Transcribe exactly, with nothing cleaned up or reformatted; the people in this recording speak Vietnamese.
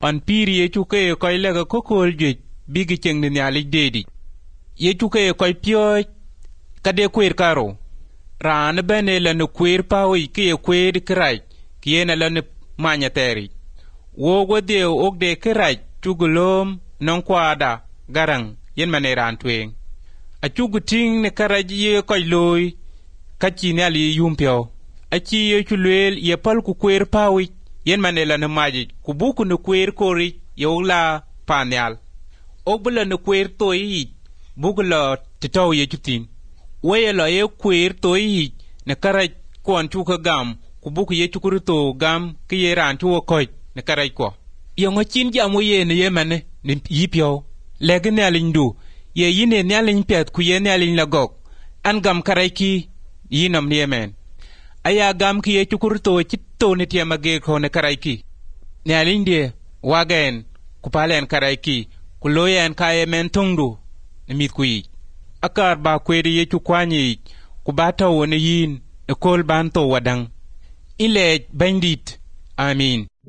an piri Yesu ke koy lega kokol je bigi cheng ni ali dedi Yesu ke koy pio kade kwer karo ran bene la no kwer pawi ke kwer krai kiena la ne manya teri wo gode ogde krai tugulom non kwada garang yen mane ran tweng a chuguting ne karaji ye koy loy kachi ne ali yumpio a chi ye chulwel ye pal ku kwer pawi yen manela ne maji ku buku ne kwer kori yola panyal ogbula ne kwer toyi bugula titaw ye chutin wayela ye kwer toyi ne karaj kon chuka gam ku buku ye chukuru to gam ke ye ran tuwo koy ne karaj ko yongo chin jamu ye ne yemane ne yipyo legne alindu ye yine ne alin pet ku ye ne alin lagok an gam karaki yinam ne yemen aya gam ki ye chukuru to chitto ne tiama ge ko ne karaiki ne alinde wagen ku palen karaiki ku loyen kaye men tungdu ne mit kuyi akar ba kwedi ye chukwani ku bata woni yin e kol ban to wadang ile bandit amin